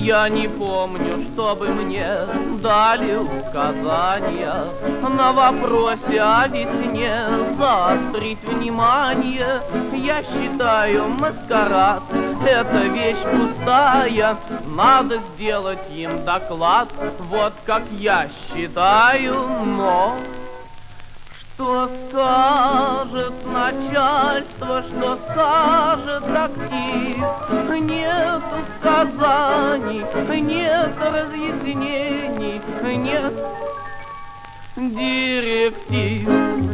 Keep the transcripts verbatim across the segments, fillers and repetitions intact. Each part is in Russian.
Я не помню, чтобы мне дали указания на вопросе о весне заострить внимание. Я считаю, маскарад — это вещь пустая, надо сделать им доклад, вот как я считаю, но... Что скажет начальство, что скажет актив? Нет указаний, нет разъяснений, нет директив.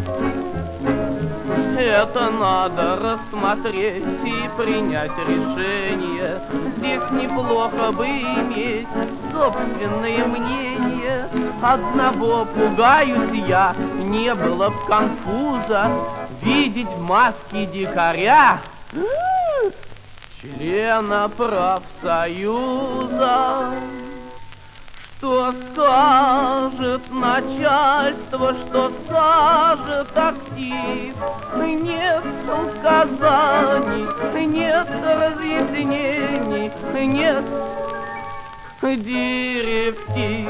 Это надо рассмотреть и принять решение. Здесь неплохо бы иметь собственное мнение. Одного пугаюсь я, не было б конфуза видеть в маске дикаря члена профсоюза. Что скажет начальство, что скажет актив? Нет указаний, нет разъяснений, нет директив.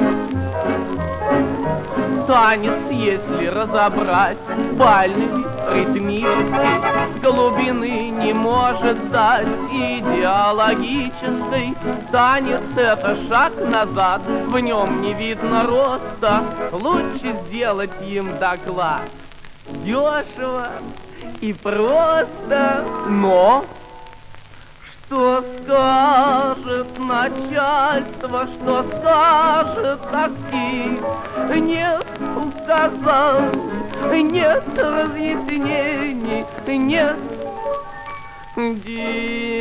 Танец, если разобрать, бальный, ритмический, глубины не может дать идеологической. Танец — это шаг назад, в нем не видно роста. Лучше сделать им доклад дешево и просто. Но что скажет начальство, что скажет актив? Нет указаний, нет разъяснений, нет директив.